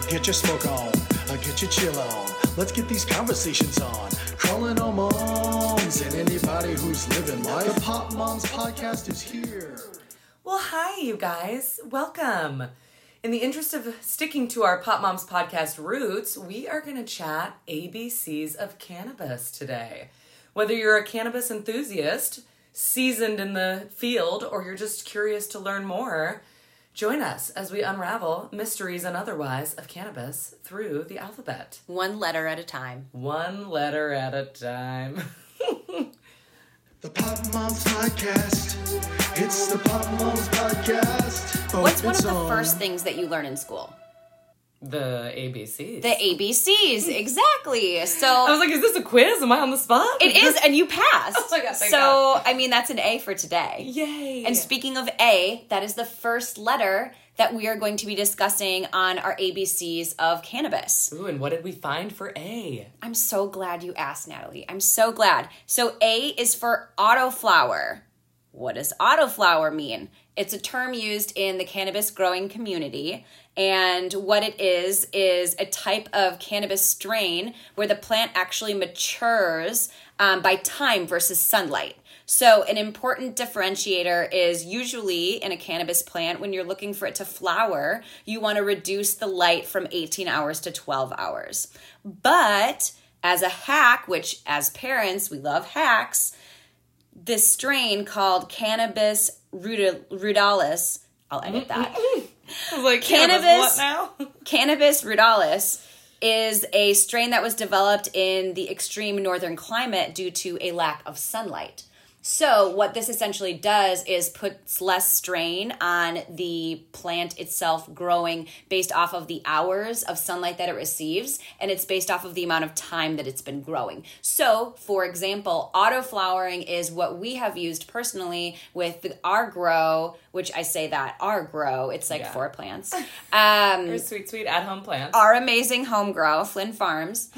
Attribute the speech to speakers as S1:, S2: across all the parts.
S1: Get your smoke on, get your chill on. Let's get these conversations on. Calling all moms and anybody who's living life. The Pop Moms Podcast is here.
S2: Well, hi, you guys. Welcome. In the interest of sticking to our Pop Moms Podcast roots, we are going to chat ABCs of cannabis today. Whether you're a cannabis enthusiast, seasoned in the field, or you're just curious to learn more, join us as we unravel mysteries and otherwise of cannabis through the alphabet.
S3: One letter at a time.
S2: One letter at a time.
S1: The Pop Moms Podcast. It's the Pop Moms Podcast.
S3: What's one of the first things that you learn in school?
S2: The ABCs.
S3: The ABCs, exactly. So
S2: I was like, is this a quiz? Am I on the spot?
S3: It is, and you passed.
S2: Oh my God, thank
S3: so,
S2: God.
S3: I mean, that's an A for today.
S2: Yay.
S3: And speaking of A, that is the first letter that we are going to be discussing on our ABCs of cannabis.
S2: Ooh, and what did we find for A?
S3: I'm so glad you asked, Natalie. I'm so glad. So A is for autoflower. What does autoflower mean? It's a term used in the cannabis growing community. And what it is a type of cannabis strain where the plant actually matures by time versus sunlight. So an important differentiator is usually in a cannabis plant, when you're looking for it to flower, you want to reduce the light from 18 hours to 12 hours. But as a hack, which as parents, we love hacks, this strain called Cannabis rudalis, I'll edit that.
S2: I was like, cannabis what now?
S3: Cannabis rudalis is a strain that was developed in the extreme northern climate due to a lack of sunlight. So what this essentially does is puts less strain on the plant itself growing based off of the hours of sunlight that it receives, and it's based off of the amount of time that it's been growing. So, for example, autoflowering is what we have used personally with our grow, which I say that, our grow, it's like 4 plants.
S2: Our sweet at-home plants.
S3: Our amazing home grow, Flynn Farms.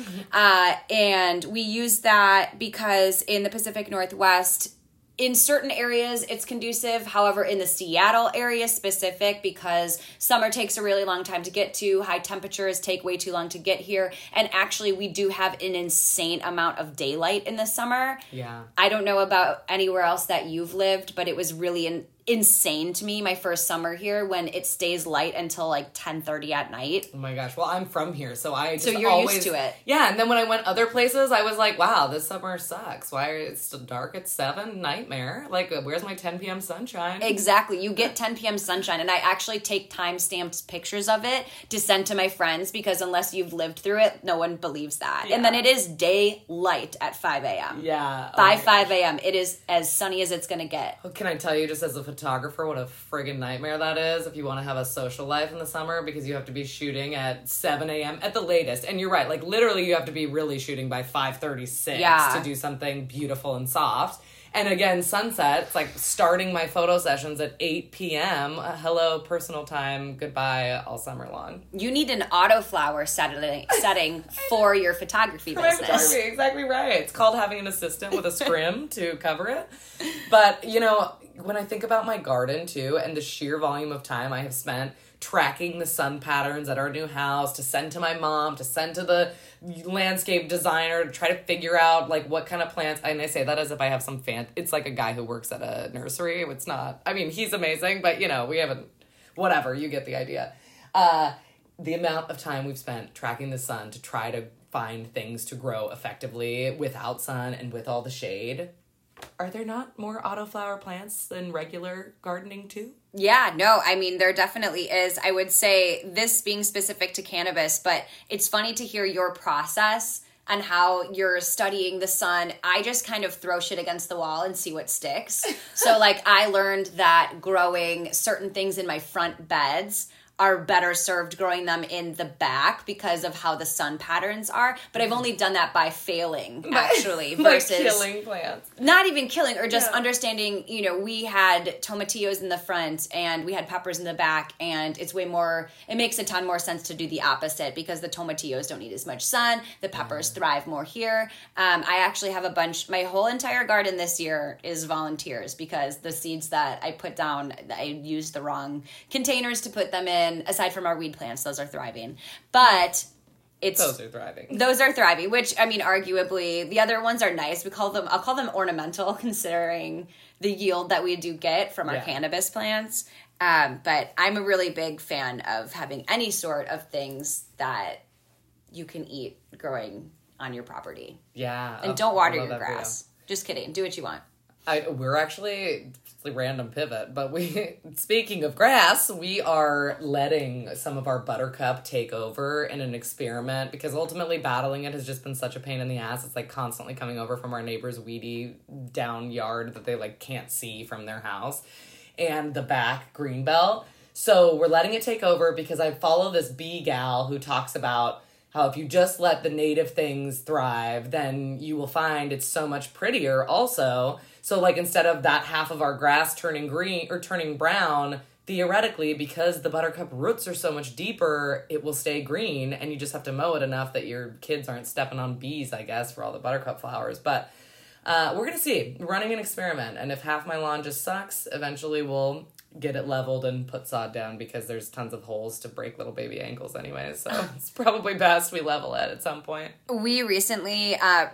S3: And we use that because in the Pacific Northwest, in certain areas, it's conducive. However, in the Seattle area specific, because summer takes a really long time to get to, high temperatures take way too long to get here, and actually we do have an insane amount of daylight in the summer.
S2: Yeah.
S3: I don't know about anywhere else that you've lived, but it was really insane to me my first summer here when it stays light until like 10:30 at night.
S2: Oh my gosh. Well, I'm from here, so
S3: you're
S2: always
S3: used to it.
S2: Yeah, and then when I went other places, I was like, wow, this summer sucks. Why it's still dark at 7? Nightmare. Like, where's my 10 p.m. sunshine?
S3: Exactly. You get 10 p.m. sunshine, and I actually take time-stamped pictures of it to send to my friends because unless you've lived through it, no one believes that. Yeah. And then it is daylight at 5 a.m.
S2: Yeah.
S3: By 5 a.m. It is as sunny as it's going to get.
S2: Well, can I tell you, just as a photographer, what a friggin' nightmare that is if you want to have a social life in the summer, because you have to be shooting at 7 a.m. at the latest. And you're right, like literally you have to be really shooting by 5:36 to do something beautiful and soft. And again, sunset, it's like starting my photo sessions at 8 p.m. Hello, personal time, goodbye, all summer long.
S3: You need an autoflower setting for your photography business.
S2: Exactly right. It's called having an assistant with a scrim to cover it. But, you know, when I think about my garden, too, and the sheer volume of time I have spent tracking the sun patterns at our new house, to send to my mom, to send to the landscape designer, to try to figure out, like, what kind of plants, and I say that as if I have some it's like a guy who works at a nursery. It's not, I mean, he's amazing, but, you know, we haven't, whatever, you get the idea. The amount of time we've spent tracking the sun to try to find things to grow effectively without sun and with all the shade. Are there not more autoflower plants than regular gardening too?
S3: Yeah, no, I mean, there definitely is. I would say this being specific to cannabis, but it's funny to hear your process and how you're studying the sun. I just kind of throw shit against the wall and see what sticks. So, like, I learned that growing certain things in my front beds are better served growing them in the back because of how the sun patterns are. But I've only done that by failing, actually, versus
S2: killing plants.
S3: Not even killing, or just understanding, you know, we had tomatillos in the front and we had peppers in the back, and it's way more, it makes a ton more sense to do the opposite because the tomatillos don't need as much sun. The peppers thrive more here. I actually have a bunch, my whole entire garden this year is volunteers because the seeds that I put down, I used the wrong containers to put them in. And aside from our weed plants, those are thriving. But
S2: those are thriving.
S3: Those are thriving, which, I mean, arguably, the other ones are nice. I'll call them ornamental, considering the yield that we do get from our cannabis plants. But I'm a really big fan of having any sort of things that you can eat growing on your property.
S2: Yeah.
S3: And don't water your grass. Just kidding. Do what you want.
S2: We're actually, it's a random pivot, but speaking of grass, we are letting some of our buttercup take over in an experiment, because ultimately battling it has just been such a pain in the ass. It's like constantly coming over from our neighbor's weedy down yard that they like can't see from their house, and the back green belt. So we're letting it take over because I follow this bee gal who talks about how if you just let the native things thrive, then you will find it's so much prettier also. So like instead of that half of our grass turning green or turning brown, theoretically, because the buttercup roots are so much deeper, it will stay green, and you just have to mow it enough that your kids aren't stepping on bees, I guess, for all the buttercup flowers. But we're going to see. We're running an experiment, and if half my lawn just sucks, eventually we'll get it leveled and put sod down, because there's tons of holes to break little baby ankles anyway, so it's probably best we level it at some point.
S3: We recently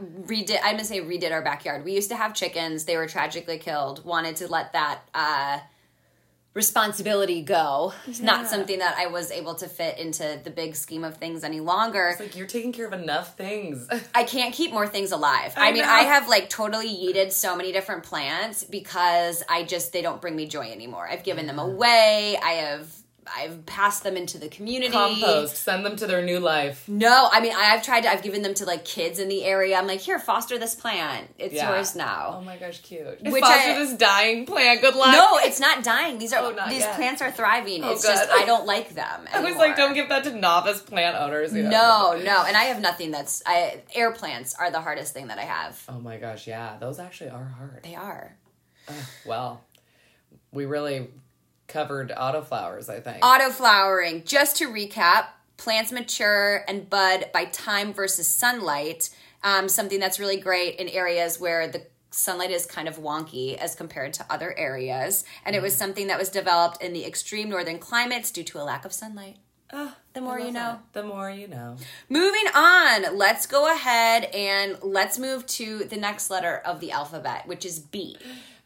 S3: redid our backyard. We used to have chickens. They were tragically killed. Wanted to let that responsibility go. It's not something that I was able to fit into the big scheme of things any longer.
S2: It's like you're taking care of enough things.
S3: I can't keep more things alive. I mean, I have like totally yeeted so many different plants because they don't bring me joy anymore. I've given them away. I've passed them into the community.
S2: Compost. Send them to their new life.
S3: No, I mean, I've given them to like kids in the area. I'm like, here, foster this plant. It's yours now.
S2: Oh my gosh, cute.
S3: Foster
S2: this dying plant. Good luck.
S3: No, it's not dying. These plants are thriving. It's just, I don't like them anymore.
S2: I was like, don't give that to novice plant owners. You know?
S3: No. And I have nothing air plants are the hardest thing that I have.
S2: Oh my gosh, yeah. Those actually are hard.
S3: They are.
S2: Well, we really covered autoflowers, I think.
S3: Autoflowering. Just to recap, plants mature and bud by time versus sunlight. Something that's really great in areas where the sunlight is kind of wonky as compared to other areas. And it was something that was developed in the extreme northern climates due to a lack of sunlight. The more you know.
S2: The more you know.
S3: Moving on, let's go ahead and let's move to the next letter of the alphabet, which is B.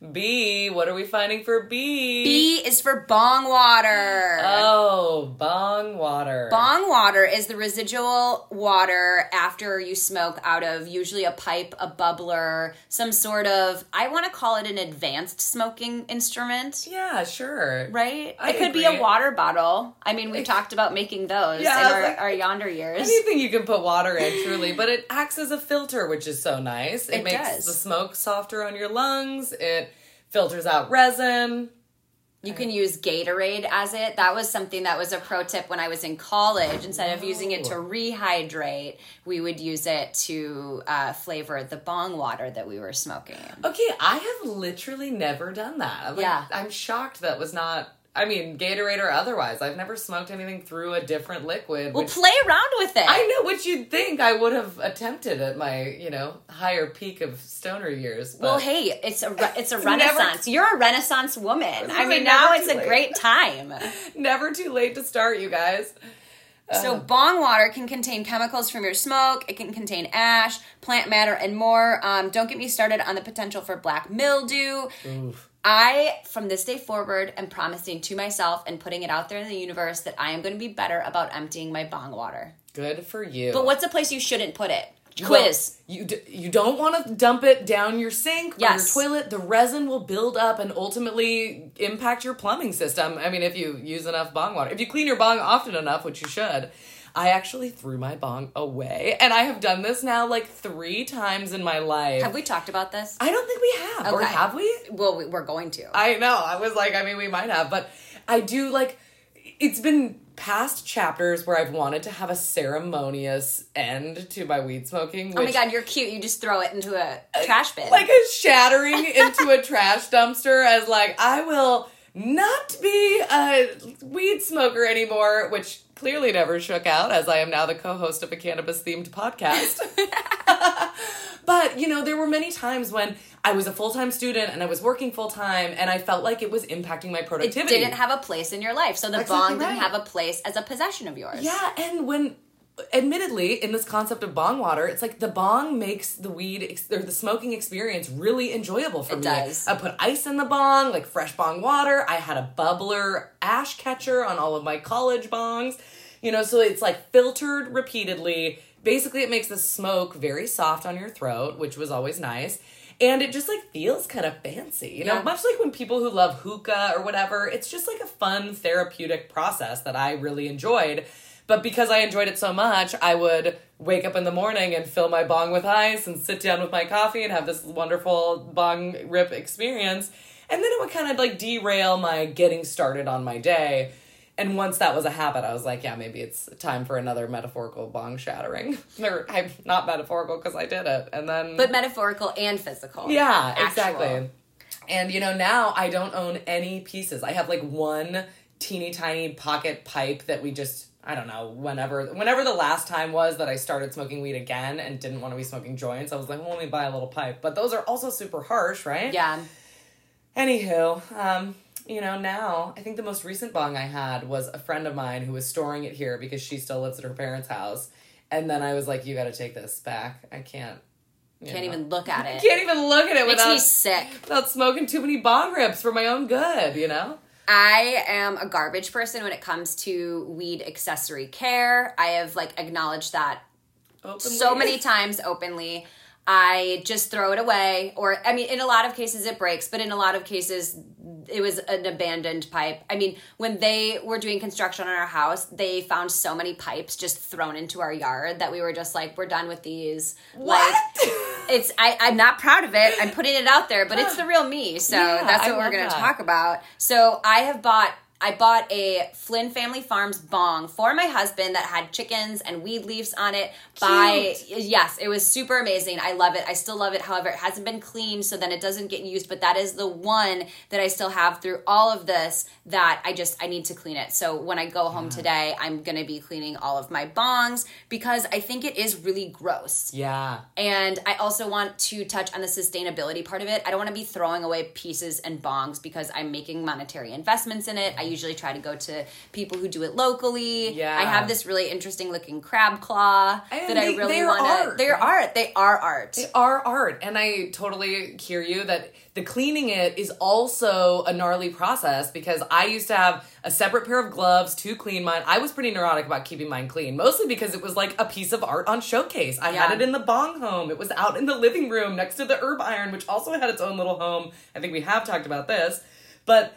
S2: B, what are we finding for B?
S3: B is for bong water.
S2: Oh, bong water.
S3: Bong water is the residual water after you smoke out of usually a pipe, a bubbler, some sort of, I want to call it an advanced smoking instrument.
S2: Yeah, sure.
S3: Right? It could be a water bottle. I mean, we talked about making those in our yonder years.
S2: Anything you can put water in, truly. But it acts as a filter, which is so nice. It makes
S3: does.
S2: The smoke softer on your lungs. It filters out resin.
S3: You can use Gatorade as it. That was something that was a pro tip when I was in college. Instead of using it to rehydrate, we would use it to flavor the bong water that we were smoking.
S2: Okay, I have literally never done that. I'm shocked that was not... I mean, Gatorade or otherwise. I've never smoked anything through a different liquid.
S3: Well, play around with it.
S2: I know, which you'd think I would have attempted at my, higher peak of stoner years. But
S3: well, hey, it's a renaissance. You're a renaissance woman. I mean, now it's a great time.
S2: Never too late to start, you guys.
S3: So bong water can contain chemicals from your smoke. It can contain ash, plant matter, and more. Don't get me started on the potential for black mildew.
S2: Oof.
S3: I, from this day forward, am promising to myself and putting it out there in the universe that I am going to be better about emptying my bong water.
S2: Good for you.
S3: But what's a place you shouldn't put it? Quiz.
S2: Well, you don't want to dump it down your sink or your toilet. The resin will build up and ultimately impact your plumbing system. I mean, if you use enough bong water. If you clean your bong often enough, which you should. I actually threw my bong away. And I have done this now like 3 times in my life.
S3: Have we talked about this?
S2: I don't think we have. Okay. Or have we?
S3: Well, we're going to.
S2: I know. I was like, we might have. But I do it's been past chapters where I've wanted to have a ceremonious end to my weed smoking.
S3: Oh my God, you're cute. You just throw it into a trash bin.
S2: Like a shattering into a trash dumpster as I will not be a weed smoker anymore, which clearly never shook out as I am now the co-host of a cannabis-themed podcast. But, there were many times when I was a full-time student and I was working full-time and I felt like it was impacting my productivity.
S3: It didn't have a place in your life. So the bong didn't have a place as a possession of yours.
S2: Yeah, and when, admittedly, in this concept of bong water, it's like the bong makes the or the smoking experience really enjoyable for me. It
S3: does.
S2: I put ice in the bong, like fresh bong water. I had a bubbler ash catcher on all of my college bongs. So it's like filtered repeatedly. Basically, it makes the smoke very soft on your throat, which was always nice. And it just, like, feels kind of fancy. Much like when people who love hookah or whatever, it's just, like, a fun therapeutic process that I really enjoyed. But because I enjoyed it so much, I would wake up in the morning and fill my bong with ice and sit down with my coffee and have this wonderful bong rip experience. And then it would kind of, like, derail my getting started on my day. And once that was a habit, I was like, yeah, maybe it's time for another metaphorical bong shattering. I'm not metaphorical because I did it. And then...
S3: But metaphorical and physical.
S2: Yeah, exactly. And, now I don't own any pieces. I have, like, one teeny tiny pocket pipe that we just, I don't know, whenever the last time was that I started smoking weed again and didn't want to be smoking joints, I was like, well, let me buy a little pipe. But those are also super harsh, right?
S3: Yeah.
S2: Anywho, now, I think the most recent bong I had was a friend of mine who was storing it here because she still lives at her parents' house. And then I was like, you gotta take this back. I can't.
S3: Can't even look at it.
S2: Can't even look at it
S3: Makes me sick.
S2: Without smoking too many bong rips for my own good,
S3: I am a garbage person when it comes to weed accessory care. I have, acknowledged that openly. So many times openly. I just throw it away. Or, in a lot of cases it breaks, but in a lot of cases it was an abandoned pipe. When they were doing construction on our house, they found so many pipes just thrown into our yard that we were just like, we're done with these.
S2: What?
S3: I'm not proud of it. I'm putting it out there, but it's the real me. So that's what we're going to talk about. So I bought a Flynn Family Farms bong for my husband that had chickens and weed leaves on it. Yes, it was super amazing. I love it. I still love it. However, it hasn't been cleaned, so then it doesn't get used. But that is the one that I still have through all of this that I need to clean it. So when I go home today, I'm going to be cleaning all of my bongs because I think it is really gross.
S2: Yeah.
S3: And I also want to touch on the sustainability part of it. I don't want to be throwing away pieces and bongs because I'm making monetary investments in it. I usually try to go to people who do it locally.
S2: Yeah.
S3: I have this really interesting looking crab claw that I really want to... They're art. They are art.
S2: They are art. And I totally hear you that the cleaning it is also a gnarly process because I used to have a separate pair of gloves to clean mine. I was pretty neurotic about keeping mine clean, mostly because it was like a piece of art on showcase. I had it in the bong home. It was out in the living room next to the herb iron, which also had its own little home. I think we have talked about this. But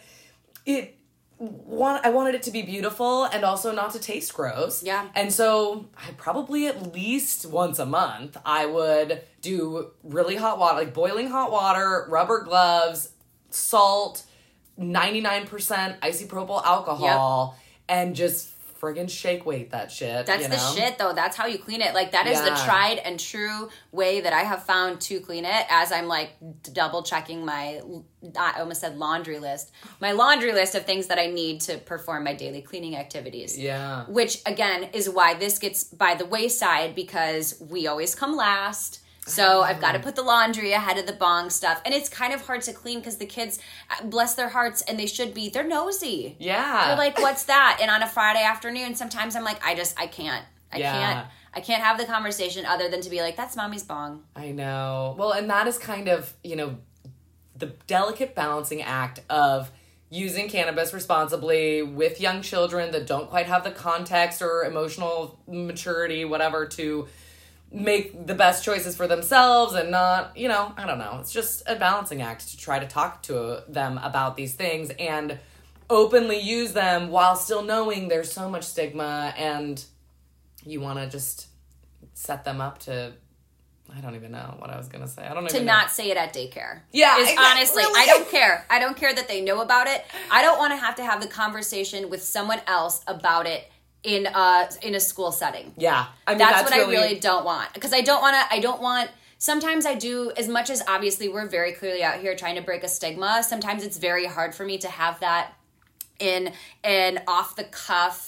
S2: I wanted it to be beautiful and also not to taste gross.
S3: Yeah.
S2: And so I probably at least once a month, I would do really hot water, like boiling hot water, rubber gloves, salt, 99% isopropyl alcohol, and just friggin' shake weight that shit.
S3: That's the shit, though. That's how you clean it. That is the tried and true way that I have found to clean it as I'm, double checking my, I almost said laundry list. My laundry list of things that I need to perform my daily cleaning activities.
S2: Yeah.
S3: Which, again, is why this gets by the wayside because we always come last. So I've got to put the laundry ahead of the bong stuff. And it's kind of hard to clean because the kids, bless their hearts, and they're nosy.
S2: Yeah.
S3: They're like, what's that? And on a Friday afternoon, sometimes I'm like, I can't. I can't have the conversation other than to be like, that's mommy's bong.
S2: I know. Well, and that is kind of, the delicate balancing act of using cannabis responsibly with young children that don't quite have the context or emotional maturity, whatever, to make the best choices for themselves and not, I don't know. It's just a balancing act to try to talk to them about these things and openly use them while still knowing there's so much stigma and you want to just set them up to, I don't even know what I was going to say. I don't even know.
S3: Not say it at daycare.
S2: Yeah.
S3: Honestly,
S2: really?
S3: I don't care. I don't care that they know about it. I don't want to have the conversation with someone else about it in a school setting.
S2: Yeah.
S3: That's what I really don't want. Because I don't want, sometimes I do, as much as obviously we're very clearly out here trying to break a stigma, sometimes it's very hard for me to have that in an off the cuff,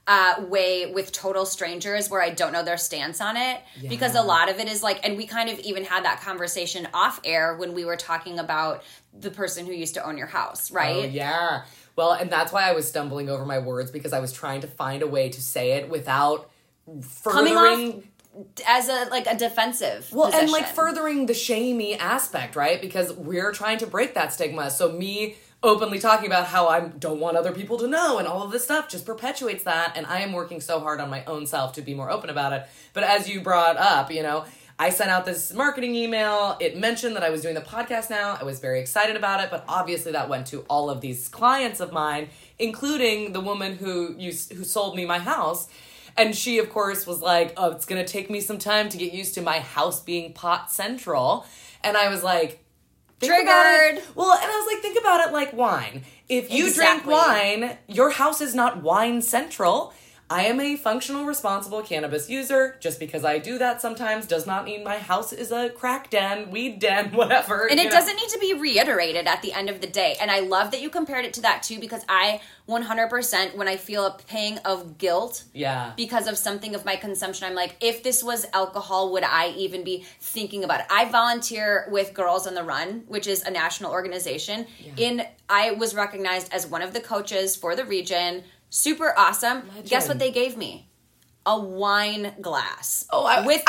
S3: way with total strangers where I don't know their stance on it. Yeah. Because a lot of it is like, and we kind of even had that conversation off air when we were talking about the person who used to own your house, right?
S2: Oh, yeah. Well, and that's why I was stumbling over my words, because I was trying to find a way to say it without furthering...
S3: Coming off as a defensive position.
S2: And like furthering the shamey aspect, right? Because we're trying to break that stigma. So me openly talking about how I don't want other people to know and all of this stuff just perpetuates that. And I am working so hard on my own self to be more open about it. But as you brought up, you know, I sent out this marketing email. It mentioned that I was doing the podcast now. I was very excited about it, but obviously that went to all of these clients of mine, including the woman who sold me my house. And she, of course, was like, oh, it's going to take me some time to get used to my house being pot central. And I was like,
S3: triggered.
S2: Well, and I was like, think about it like wine. If you drink wine, your house is not wine central. I am a functional, responsible cannabis user. Just because I do that sometimes does not mean my house is a crack den, weed den, whatever.
S3: And it doesn't need to be reiterated at the end of the day. And I love that you compared it to that too, because I 100%, when I feel a pang of guilt because of something of my consumption, I'm like, if this was alcohol, would I even be thinking about it? I volunteer with Girls on the Run, which is a national organization. Yeah. I was recognized as one of the coaches for the region. Super awesome. Legend. Guess what they gave me? A wine glass.
S2: Oh, I was like, a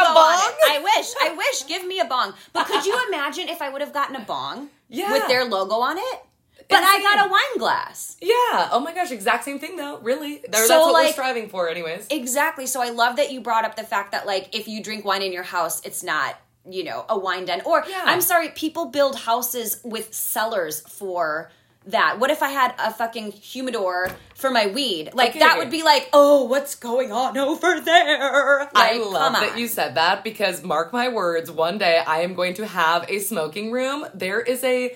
S3: bong? I wish. Give me a bong. But could you imagine if I would have gotten a bong with their logo on it? But I got a wine glass.
S2: Yeah. Oh my gosh. Exact same thing though. Really. That's what we're striving for anyways.
S3: Exactly. So I love that you brought up the fact that like, if you drink wine in your house, it's not, you know, a wine den. Or, I'm sorry, people build houses with cellars for that. What if I had a fucking humidor for my weed? Like, that would be like, oh, what's going on over there? Like,
S2: I love that you said that, because mark my words, one day I am going to have a smoking room. There is a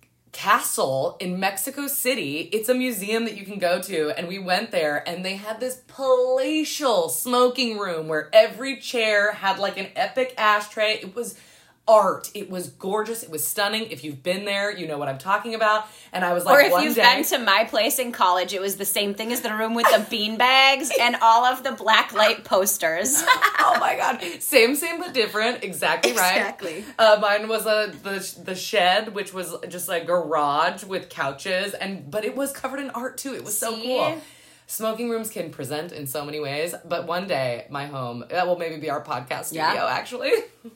S2: castle in Mexico City. It's a museum that you can go to, and we went there, and they had this palatial smoking room where every chair had like an epic ashtray. It was art. It was gorgeous. It was stunning. If you've been there, you know what I'm talking about. And I was like,
S3: or if you've been to my place in college, it was the same thing as the room with the bean bags and all of the black light posters.
S2: Oh my God. Same but different. Exactly right.
S3: Exactly.
S2: Mine was the shed, which was just a garage with couches, but it was covered in art too. It was so cool. Smoking rooms can present in so many ways, but one day my home, that will maybe be our podcast studio actually.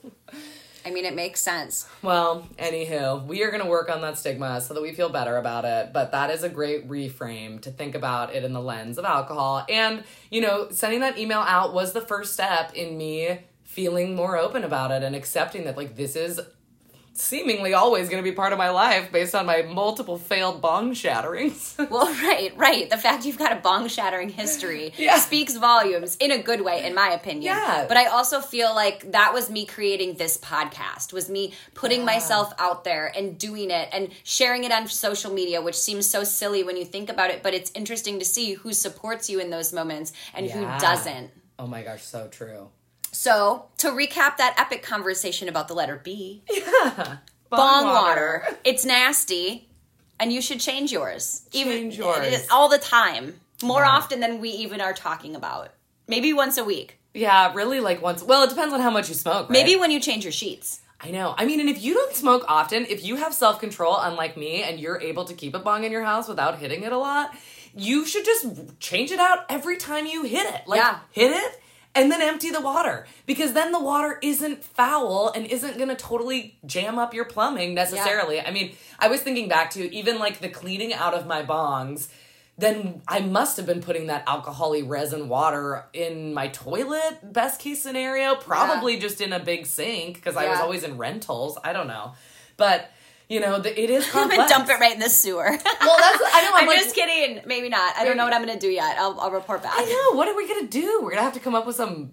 S3: I mean, it makes sense.
S2: Well, anywho, we are going to work on that stigma so that we feel better about it. But that is a great reframe to think about it in the lens of alcohol. And, you know, sending that email out was the first step in me feeling more open about it and accepting that, like, this is seemingly always going to be part of my life based on my multiple failed bong shatterings.
S3: Well, right. The fact you've got a bong shattering history speaks volumes in a good way, in my opinion.
S2: Yeah.
S3: But I also feel like that was me creating this podcast, was me putting myself out there and doing it and sharing it on social media, which seems so silly when you think about it, but it's interesting to see who supports you in those moments and who doesn't.
S2: Oh my gosh, so true.
S3: So, to recap that epic conversation about the letter B. Yeah. Bong water. It's nasty, and you should change yours.
S2: Change yours.
S3: All the time. More often than we even are talking about. Maybe once a week.
S2: Yeah, really like once. Well, it depends on how much you smoke, right?
S3: Maybe when you change your sheets.
S2: I know. I mean, and if you don't smoke often, if you have self-control, unlike me, and you're able to keep a bong in your house without hitting it a lot, you should just change it out every time you hit it. Hit it. And then empty the water, because then the water isn't foul and isn't going to totally jam up your plumbing necessarily. Yeah. I mean, I was thinking back to even like the cleaning out of my bongs, then I must have been putting that alcohol-y resin water in my toilet, best case scenario, probably just in a big sink, because I was always in rentals. I don't know. But you know, it is complex.
S3: I'm gonna dump it right in the sewer.
S2: Well, I know.
S3: I'm just kidding. Maybe not. I don't know what I'm going to do yet. I'll report back.
S2: I know. What are we going to do? We're going to have to come up with some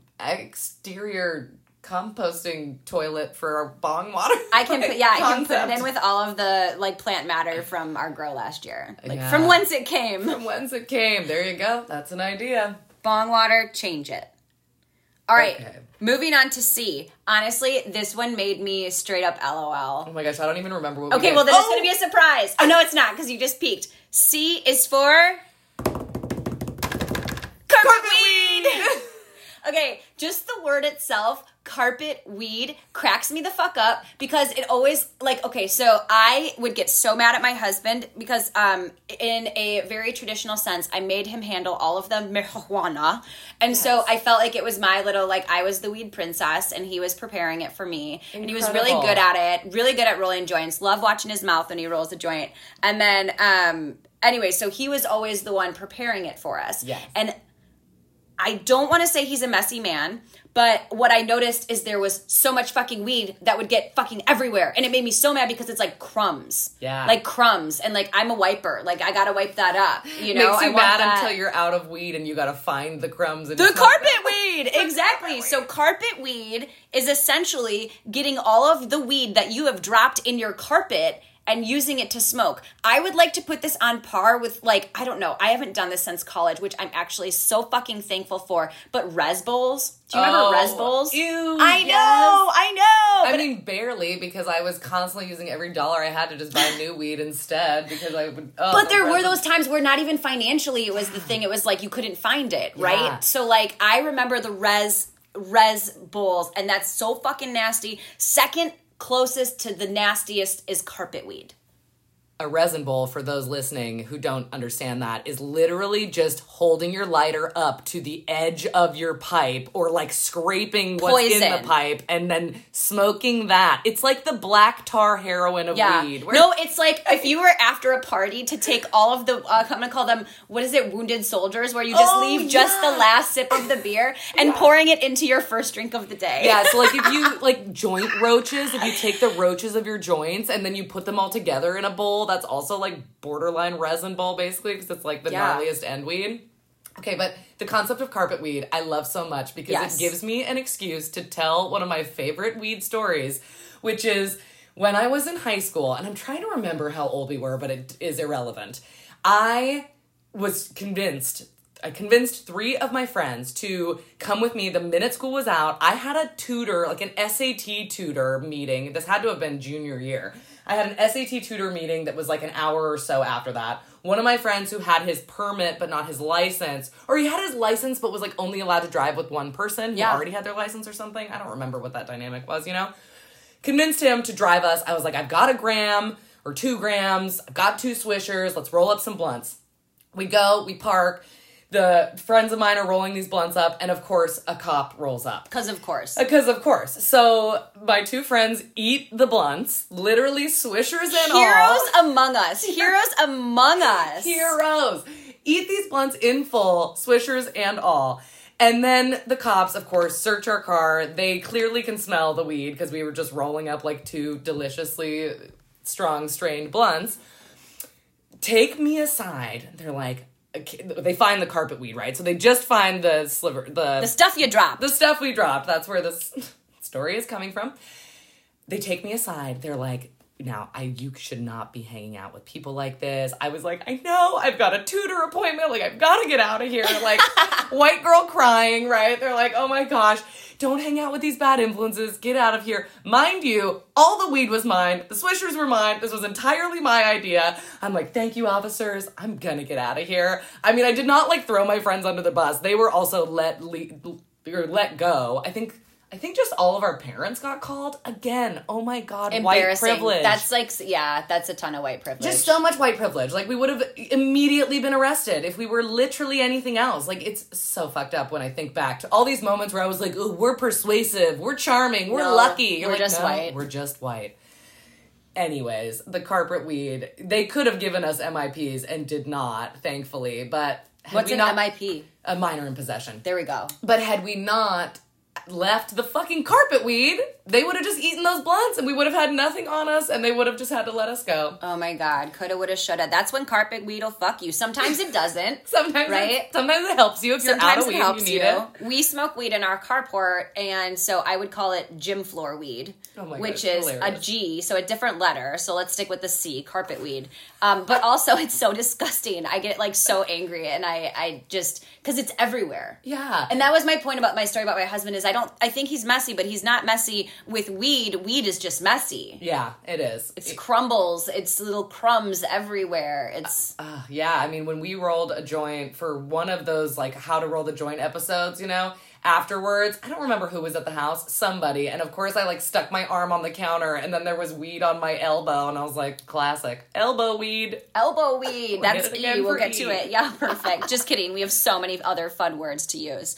S2: exterior composting toilet for our bong water.
S3: I can put it in with all of the like plant matter from our grow last year. From whence it came.
S2: From whence it came. There you go. That's an idea.
S3: Bong water, change it. All right, moving on to C. Honestly, this one made me straight up LOL.
S2: Oh my gosh, I don't even remember what we
S3: did. Okay, well then it's going to be a surprise. Oh, no, it's not, because you just peeked. C is for... Carpet weed! Okay, just the word itself, carpet weed, cracks me the fuck up because it always, like, okay, so I would get so mad at my husband because in a very traditional sense, I made him handle all of the marijuana. And so I felt like it was my little, like, I was the weed princess and he was preparing it for me.
S2: Incredible.
S3: And he was really good at it, really good at rolling joints. Love watching his mouth when he rolls a joint. And then, anyway, so he was always the one preparing it for us.
S2: Yes.
S3: And I don't want to say he's a messy man, but what I noticed is there was so much fucking weed that would get fucking everywhere. And it made me so mad because it's like crumbs.
S2: Yeah.
S3: Like crumbs. And like, I'm a wiper. Like, I gotta wipe that up. You know?
S2: Makes you
S3: I want
S2: mad
S3: that.
S2: until you're out of weed and you gotta find the crumbs. And
S3: The
S2: smoke
S3: carpet
S2: them.
S3: weed! Exactly. So carpet weed is essentially getting all of the weed that you have dropped in your carpet and using it to smoke. I would like to put this on par with, like, I don't know, I haven't done this since college, which I'm actually so fucking thankful for, but Res Bowls. Do you remember Res Bowls?
S2: Ew,
S3: I know.
S2: I
S3: But
S2: mean, barely, because I was constantly using every dollar I had to just buy new weed instead, because I would...
S3: But there were those times where not even financially it was the thing. It was like you couldn't find it, right?
S2: Yeah.
S3: So, like, I remember the Res Bowls, and that's so fucking nasty. Second closest to the nastiest is carpet weed.
S2: A resin bowl, for those listening who don't understand that, is literally just holding your lighter up to the edge of your pipe or like scraping what's in
S3: Poison.
S2: the pipe and then smoking that. It's like the black tar heroin of weed.
S3: No, it's like if you were after a party to take all of the, I'm going to call them, what is it, wounded soldiers, where you just leave just the last sip of the beer and pouring it into your first drink of the day.
S2: Yeah, so like if you, like joint roaches, if you take the roaches of your joints and then you put them all together in a bowl, that's also like borderline resin bowl basically, because it's like the gnarliest end weed. Okay, but the concept of carpet weed I love so much because it gives me an excuse to tell one of my favorite weed stories, which is when I was in high school, and I'm trying to remember how old we were, but it is irrelevant. I convinced 3 of my friends to come with me the minute school was out. I had a tutor, like an SAT tutor meeting. This had to have been junior year. I had an SAT tutor meeting that was like an hour or so after that. One of my friends who had his permit but not his license, or he had his license but was like only allowed to drive with one person who already had their license or something. I don't remember what that dynamic was, you know? Convinced him to drive us. I was like, I've got 1 gram or 2 grams. I've got 2 swishers. Let's roll up some blunts. We go, we park. The friends of mine are rolling these blunts up, and of course, a cop rolls up.
S3: Because of course.
S2: So my 2 friends eat the blunts, literally swishers and all.
S3: Heroes among us.
S2: Heroes. Eat these blunts in full, swishers and all. And then the cops, of course, search our car. They clearly can smell the weed because we were just rolling up like 2 deliciously strong strained blunts. Take me aside. They're like, they find the carpet weed, right? So they just find the sliver, the
S3: stuff you dropped.
S2: The stuff we dropped. That's where this story is coming from. They take me aside. They're like, now, you should not be hanging out with people like this. I was like, I know, I've got a tutor appointment. Like, I've got to get out of here. Like, white girl crying, right? They're like, oh my gosh, don't hang out with these bad influences. Get out of here. Mind you, all the weed was mine. The swishers were mine. This was entirely my idea. I'm like, thank you, officers. I'm going to get out of here. I mean, I did not, like, throw my friends under the bus. They were also let go. I think just all of our parents got called. Again, oh my God, white privilege.
S3: That's like, that's a ton of white privilege.
S2: Just so much white privilege. Like, we would have immediately been arrested if we were literally anything else. Like, it's so fucked up when I think back to all these moments where I was like, oh, we're persuasive, we're charming, we're lucky.
S3: We're just white.
S2: We're just white. Anyways, the carpet weed, they could have given us MIPs and did not, thankfully. But
S3: what's an MIP?
S2: A minor in possession.
S3: There we go.
S2: But had we not left the fucking carpet weed, they would have just eaten those blunts and we would have had nothing on us and they would have just had to let us go.
S3: Oh my God. Coulda, woulda, shoulda. That's when carpet weed will fuck you. Sometimes it doesn't.
S2: Sometimes it helps you if you're out of weed and you need it.
S3: We smoke weed in our carport, and so I would call it gym floor weed, which is hilarious. A G, so a different letter. So let's stick with the C, carpet weed. But also it's so disgusting. I get like so angry, and I just, because it's everywhere.
S2: Yeah.
S3: And that was my point about my story about my husband is I think he's messy, but he's not messy with weed is just messy.
S2: Yeah, it is.
S3: It's crumbles. It's little crumbs everywhere. It's
S2: yeah. I mean, when we rolled a joint for one of those like how to roll the joint episodes, you know, afterwards, I don't remember who was at the house, somebody, and of course I like stuck my arm on the counter, and then there was weed on my elbow, and I was like, classic elbow weed.
S3: Elbow weed. That's E. We'll get
S2: E.
S3: to it. Yeah, perfect. Just kidding. We have so many other fun words to use.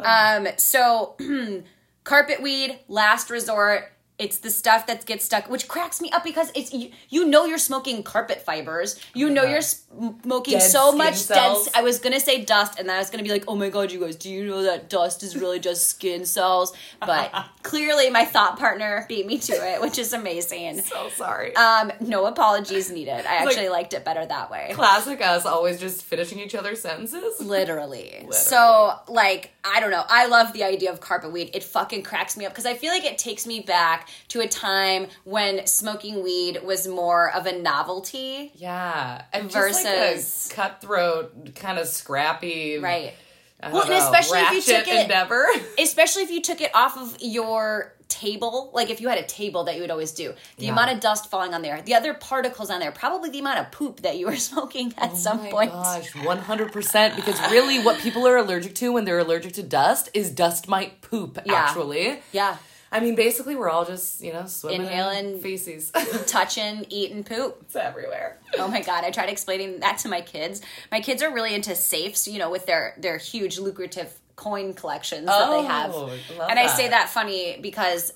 S3: So carpet weed, last resort. It's the stuff that gets stuck, which cracks me up because it's you know you're smoking carpet fibers. You know you're smoking
S2: dead
S3: so
S2: skin
S3: much
S2: cells.
S3: I was gonna say dust, and then I was gonna be like, oh my god, you guys, do you know that dust is really just skin cells? But clearly, my thought partner beat me to it, which is amazing.
S2: So sorry.
S3: No apologies needed. I actually liked it better that way.
S2: Classic us, always just finishing each other's sentences.
S3: Literally. So, like, I don't know. I love the idea of carpet weed. It fucking cracks me up because I feel like it takes me back to a time when smoking weed was more of a novelty.
S2: Yeah. And
S3: versus
S2: just like a cutthroat, kind of scrappy.
S3: Right.
S2: I
S3: Well,
S2: don't
S3: and
S2: know,
S3: especially if you
S2: ratchet
S3: took it,
S2: endeavor.
S3: especially if you took it off of your table, like if you had a table that you would always do, the
S2: Yeah.
S3: amount of dust falling on there, the other particles on there, probably the amount of poop that you were smoking at some point.
S2: Oh my gosh, 100%. Because really what people are allergic to when they're allergic to dust is dust mite poop, actually.
S3: Yeah.
S2: I mean, basically, we're all just, you know, swimming
S3: Inhaling
S2: in feces.
S3: Touching, eating poop.
S2: It's everywhere.
S3: Oh my god, I tried explaining that to my kids. My kids are really into safes, you know, with their huge lucrative coin collections that they have.
S2: love
S3: And I
S2: that.
S3: say that funny because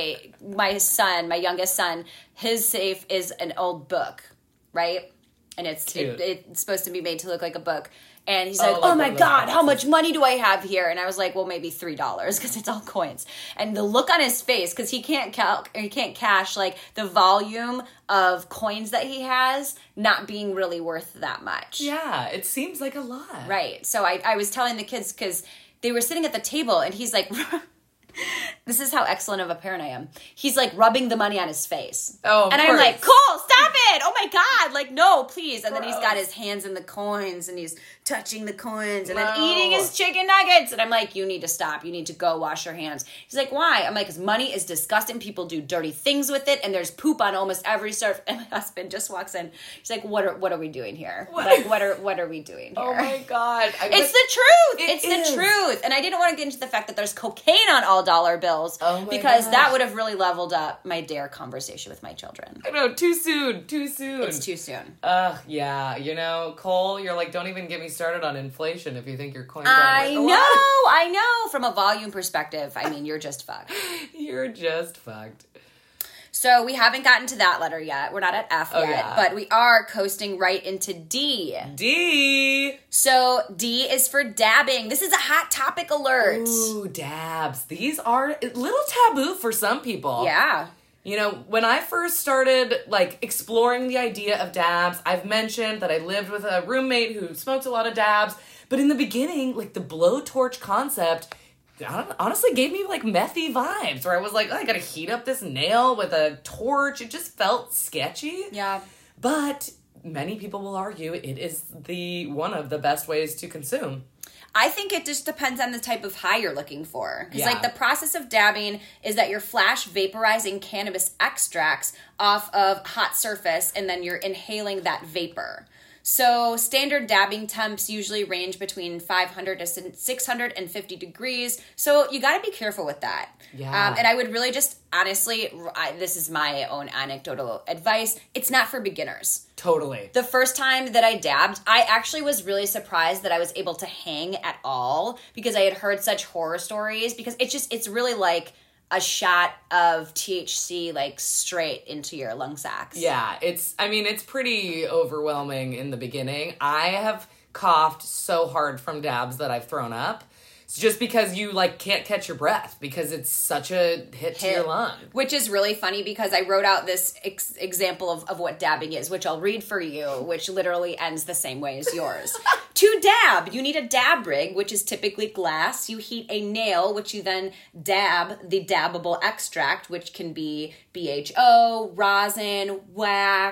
S3: my youngest son, his safe is an old book, right? And it's supposed to be made to look like a book. And he's like,
S2: like
S3: oh my
S2: one of those
S3: God, how
S2: boxes.
S3: much money do I have here? And I was like, well, maybe $3 because it's all coins. And the look on his face, because he can't cash like the volume of coins that he has not being really worth that much.
S2: Yeah, it seems like a lot.
S3: Right. So I was telling the kids because they were sitting at the table and he's like, this is how excellent of a parent I am. He's like rubbing the money on his face.
S2: Oh, of
S3: and I'm
S2: course.
S3: like, cool, stop it. Oh my God. Like, no, please. And then he's got
S2: Gross.
S3: his hands in the coins and he's touching the coins and then
S2: No.
S3: eating his chicken nuggets. And I'm like, you need to stop. You need to go wash your hands. He's like, why? I'm like, because money is disgusting. People do dirty things with it and there's poop on almost every surf. And my husband just walks in. He's like, what are we doing here? Like, what are we doing here?
S2: Oh my God.
S3: It's the truth.
S2: It
S3: It's
S2: is.
S3: the truth. And I didn't want to get into the fact that there's cocaine on all dollar bills
S2: Oh my
S3: because
S2: gosh.
S3: that would have really leveled up my dare conversation with my children.
S2: I know, too soon.
S3: It's too soon.
S2: Yeah. You know, Cole, you're like, don't even get me started on inflation if you think your coins
S3: I
S2: are
S3: know. From a volume perspective, I mean, you're just fucked.
S2: You're just fucked.
S3: So we haven't gotten to that letter yet. We're not at F yet,
S2: yeah.
S3: but we are coasting right into D.
S2: D.
S3: So D is for dabbing. This is a hot topic alert.
S2: Ooh, dabs. These are a little taboo for some people.
S3: Yeah.
S2: You know, when I first started, like, exploring the idea of dabs, I've mentioned that I lived with a roommate who smoked a lot of dabs. But in the beginning, like, the blowtorch concept honestly gave me, like, methy vibes. Where I was like, oh, I gotta heat up this nail with a torch. It just felt sketchy.
S3: Yeah.
S2: But many people will argue it is one of the best ways to consume.
S3: I think it just depends on the type of high you're looking for. Because,
S2: Yeah.
S3: like, the process of dabbing is that you're flash vaporizing cannabis extracts off of hot surface, and then you're inhaling that vapor. So, standard dabbing temps usually range between 500 to 650 degrees. So, you got to be careful with that.
S2: Yeah.
S3: And I would really just, honestly, this is my own anecdotal advice. It's not for beginners.
S2: Totally.
S3: The first time that I dabbed, I actually was really surprised that I was able to hang at all because I had heard such horror stories because it's really like a shot of THC like straight into your lung sacs.
S2: Yeah, it's pretty overwhelming in the beginning. I have coughed so hard from dabs that I've thrown up. It's just because you like can't catch your breath because it's such a hit to your lung.
S3: Which is really funny because I wrote out this example of what dabbing is, which I'll read for you, which literally ends the same way as yours. To dab, you need a dab rig, which is typically glass. You heat a nail, which you then dab the dabbable extract, which can be BHO, rosin, wax,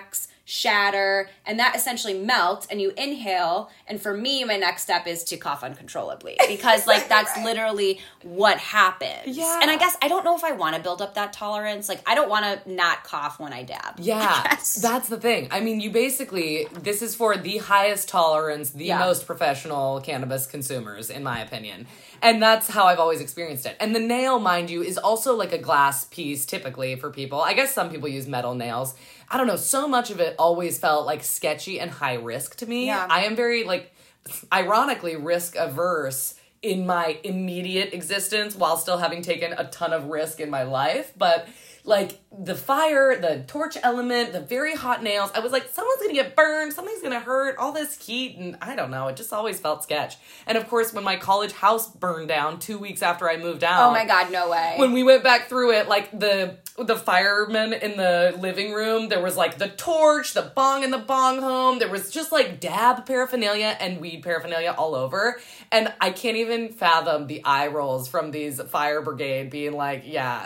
S3: shatter, and that essentially melts, and you inhale. And for me, my next step is to cough uncontrollably, because like that's literally what happens.
S2: Yeah.
S3: And I guess I don't know if I want to build up that tolerance. Like I don't want to not cough when I dab.
S2: Yeah, that's the thing. I mean, you basically, this is for the highest tolerance, the most professional cannabis consumers, in my opinion. And that's how I've always experienced it. And the nail, mind you, is also like a glass piece typically for people. I guess some people use metal nails. I don't know. So much of it always felt like sketchy and high risk to me.
S3: Yeah.
S2: I am very, like, ironically risk averse in my immediate existence while still having taken a ton of risk in my life. But like the fire, the torch element, the very hot nails, I was like, someone's gonna get burned, something's gonna hurt, all this heat, and I don't know, it just always felt sketch. And of course, when my college house burned down 2 weeks after I moved out.
S3: Oh my God, no way.
S2: When we went back through it, like the firemen in the living room, there was like the torch, the bong in the bong home, there was just like dab paraphernalia and weed paraphernalia all over. And I can't even fathom the eye rolls from these fire brigade being like,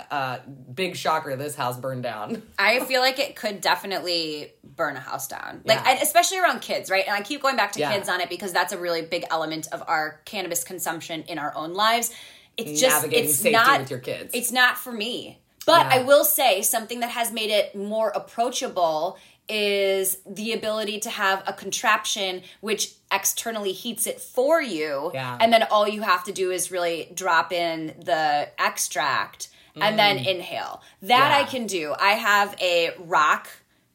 S2: big shocker, this house burned down.
S3: I feel like it could definitely burn a house down. Like,
S2: Yeah.
S3: and especially around kids, right? And I keep going back to
S2: Yeah.
S3: kids on it because that's a really big element of our cannabis consumption in our own lives. It's just,
S2: Navigating
S3: it's
S2: safety
S3: not,
S2: with your kids.
S3: It's not for me. But
S2: Yeah.
S3: I will say something that has made it more approachable is the ability to have a contraption which externally heats it for you.
S2: Yeah.
S3: And then all you have to do is really drop in the extract and then inhale. That
S2: Yeah.
S3: I can do. I have a rock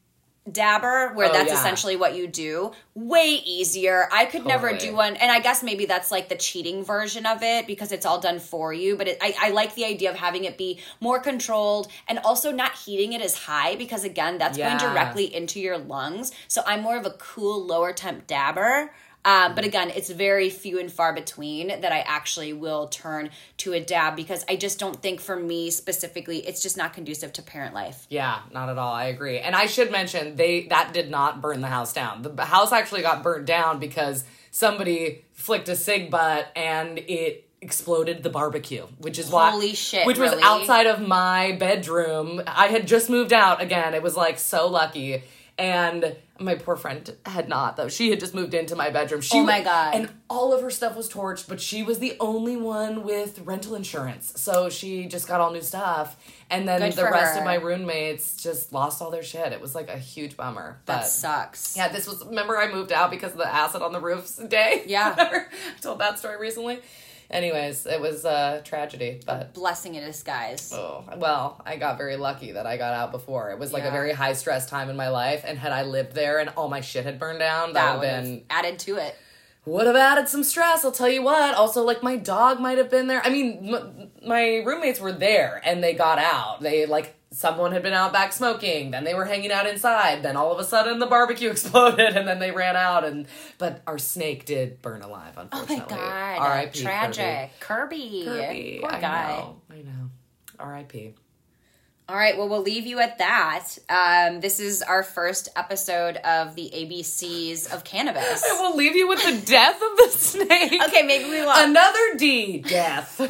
S3: dabber where that's essentially what you do. Way easier. I could never
S2: Totally.
S3: do one. And I guess maybe that's like the cheating version of it because it's all done for you. But I like the idea of having it be more controlled and also not heating it as high because, again, that's going directly into your lungs. So I'm more of a cool, lower temp dabber. But again, it's very few and far between that I actually will turn to a dab because I just don't think for me specifically, it's just not conducive to parent life.
S2: Yeah, not at all. I agree. And I should mention, that did not burn the house down. The house actually got burnt down because somebody flicked a cig butt and it exploded the barbecue, which is why.
S3: Holy shit,
S2: which was
S3: really?
S2: outside of my bedroom. I had just moved out again. It was like so lucky. And my poor friend had not, though. She had just moved into my bedroom.
S3: Oh my God.
S2: And all of her stuff was torched, but she was the only one with rental insurance. So she just got all new stuff. And then
S3: Good
S2: the
S3: for
S2: rest
S3: her.
S2: of my roommates just lost all their shit. It was like a huge bummer.
S3: That
S2: But
S3: sucks.
S2: yeah, this was, remember I moved out because of the acid on the roofs day?
S3: Yeah.
S2: Whatever. I told that story recently. Anyways, it was a tragedy, but
S3: Blessing in disguise.
S2: oh, well, I got very lucky that I got out before. It was like a
S3: Yeah.
S2: very high stress time in my life, and had I lived there and all my shit had burned down, that would have been
S3: added to it.
S2: would have added some stress, I'll tell you what. Also, like, my dog might have been there. I mean, my roommates were there, and they got out. They, like, someone had been out back smoking, then they were hanging out inside, then all of a sudden the barbecue exploded, and then they ran out, but our snake did burn alive,
S3: Oh
S2: unfortunately.
S3: my God.
S2: R.I.P.
S3: Tragic. Kirby.
S2: Kirby.
S3: Poor
S2: I
S3: guy.
S2: know. R.I.P.
S3: All right, well, we'll leave you at that. This is our first episode of the ABCs of cannabis.
S2: I will leave you with the death of the snake.
S3: Okay, maybe we won't.
S2: Another D. Death.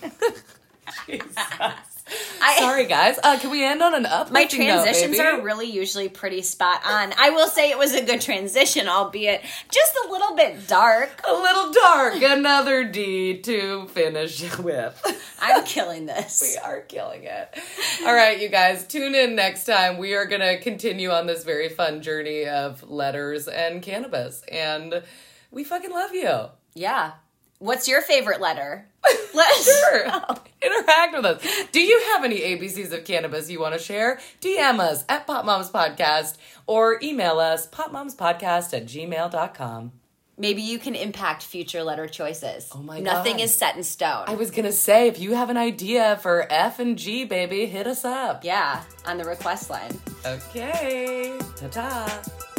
S2: Jesus. Sorry, guys. Can we end on an uplifting
S3: My
S2: note,
S3: transitions
S2: baby?
S3: are really usually pretty spot on. I will say it was a good transition, albeit just a little bit dark.
S2: A little dark. Another D to finish with.
S3: I'm killing this.
S2: We are killing it. All right, you guys. Tune in next time. We are going to continue on this very fun journey of letters and cannabis. And we fucking love you.
S3: Yeah. What's your favorite letter?
S2: Sure. Interact with us. Do you have any ABCs of cannabis you want to share? DM us at Pop Moms Podcast or email us popmomspodcast@gmail.com.
S3: Maybe you can impact future letter choices.
S2: Oh my
S3: Nothing
S2: God.
S3: is set in stone.
S2: I was going to say, if you have an idea for F and G, baby, hit us up.
S3: Yeah, on the request line.
S2: Okay. Ta-ta.